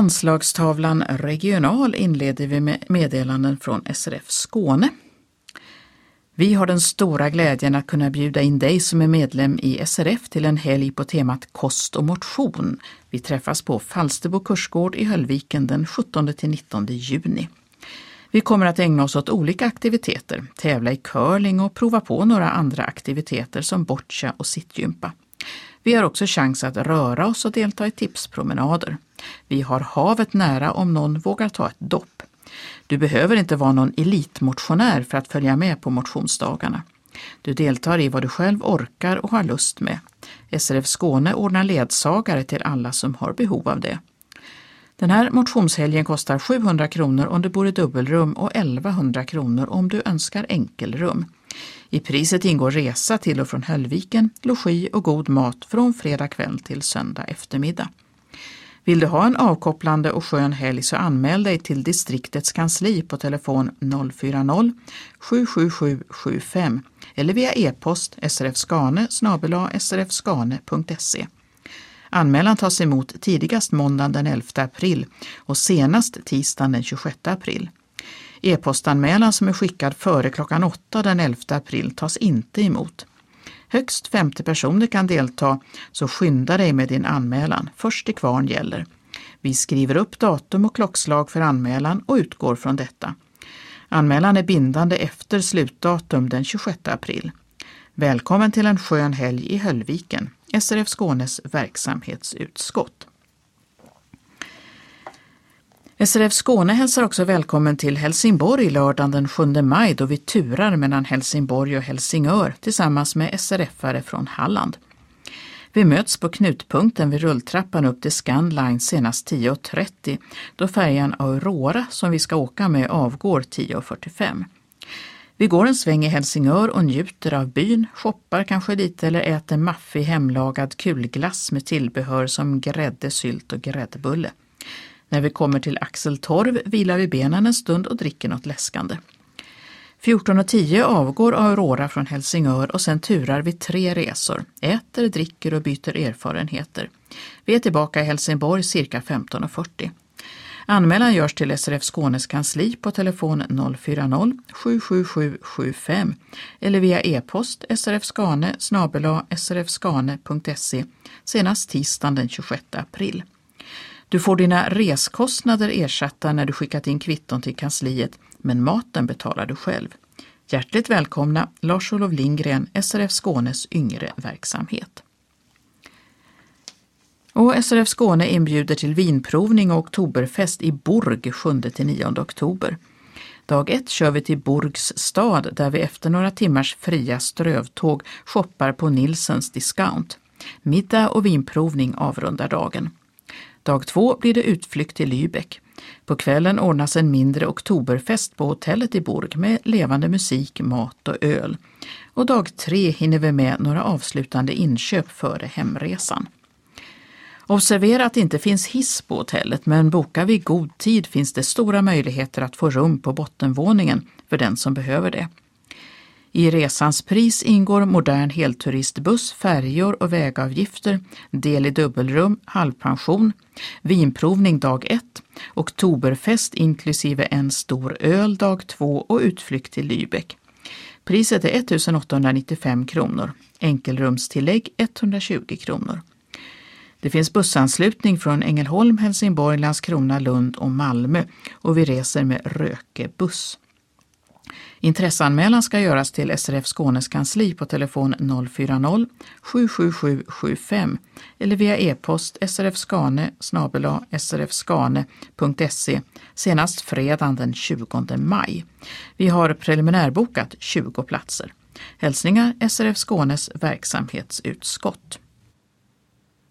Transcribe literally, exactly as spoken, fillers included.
Anslagstavlan regional inleder vi med meddelanden från S R F Skåne. Vi har den stora glädjen att kunna bjuda in dig som är medlem i S R F till en helg på temat kost och motion. Vi träffas på Falsterbo kursgård i Höllviken den sjuttonde till nittonde juni. Vi kommer att ägna oss åt olika aktiviteter, tävla i curling och prova på några andra aktiviteter som boccia och sittgympa. Vi har också chans att röra oss och delta i tipspromenader. Vi har havet nära om någon vågar ta ett dopp. Du behöver inte vara någon elitmotionär för att följa med på motionsdagarna. Du deltar i vad du själv orkar och har lust med. S R F Skåne ordnar ledsagare till alla som har behov av det. Den här motionshelgen kostar sjuhundra kronor om du bor i dubbelrum och elvahundra kronor om du önskar enkelrum. I priset ingår resa till och från Höllviken, logi och god mat från fredag kväll till söndag eftermiddag. Vill du ha en avkopplande och skön helg så anmäl dig till distriktets kansli på telefon noll fyra noll sju sju sju sju fem eller via e-post srfskane snabel-a srfskane punkt se. Anmälan tas emot tidigast måndagen den elfte april och senast tisdagen den tjugosjätte april. E-postanmälan som är skickad före klockan åtta den elfte april tas inte emot. Högst femtio personer kan delta, så skynda dig med din anmälan. Först till kvarn gäller. Vi skriver upp datum och klockslag för anmälan och utgår från detta. Anmälan är bindande efter slutdatum den tjugosjätte april. Välkommen till en skön helg i Höllviken, S R F Skånes verksamhetsutskott. S R F Skåne hälsar också välkommen till Helsingborg lördagen den sjunde maj då vi turar mellan Helsingborg och Helsingör tillsammans med S R F-are från Halland. Vi möts på knutpunkten vid rulltrappan upp till Scandline senast tio och trettio då färjan Aurora som vi ska åka med avgår tio och fyrtiofem. Vi går en sväng i Helsingör och njuter av byn, shoppar kanske lite eller äter maffig hemlagad kulglass med tillbehör som grädde, sylt och gräddbulle. När vi kommer till Axeltorv vilar vi benen en stund och dricker något läskande. fjorton och tio avgår Aurora från Helsingör och sen turar vi tre resor. Äter, dricker och byter erfarenheter. Vi är tillbaka i Helsingborg cirka femton och fyrtio. Anmälan görs till S R F Skånes kansli på telefon noll fyra noll sju sju sju sju fem eller via e-post srfskane snabel-a srfskane punkt se senast tisdagen den tjugosjätte april. Du får dina reskostnader ersatta när du skickat in kvitton till kansliet, men maten betalar du själv. Hjärtligt välkomna Lars-Olof Lindgren, S R F Skånes yngre verksamhet. Och S R F Skåne inbjuder till vinprovning och oktoberfest i Borg sjunde till nionde oktober. Dag ett kör vi till Borgs stad där vi efter några timmars fria strövtåg shoppar på Nilsens discount. Middag och vinprovning avrundar dagen. Dag två blir det utflykt till Lübeck. På kvällen ordnas en mindre oktoberfest på hotellet i Borg med levande musik, mat och öl. Och dag tre hinner vi med några avslutande inköp före hemresan. Observera att det inte finns hiss på hotellet, men bokar vi god tid finns det stora möjligheter att få rum på bottenvåningen för den som behöver det. I resans pris ingår modern helturistbuss, färjor och vägavgifter, del i dubbelrum, halvpension, vinprovning dag ett, oktoberfest inklusive en stor öl dag två och utflykt till Lübeck. Priset är ettusen åttahundranittiofem kronor, enkelrumstillägg etthundratjugo kronor. Det finns bussanslutning från Ängelholm, Helsingborg, Landskrona, Lund och Malmö och vi reser med Röke buss. Intresseanmälan ska göras till S R F Skånes kansli på telefon noll fyra noll sju sju sju sju fem eller via e-post srfskane snabel-a srfskane punkt se senast fredagen den tjugonde maj. Vi har preliminärbokat tjugo platser. Hälsningar S R F Skånes verksamhetsutskott.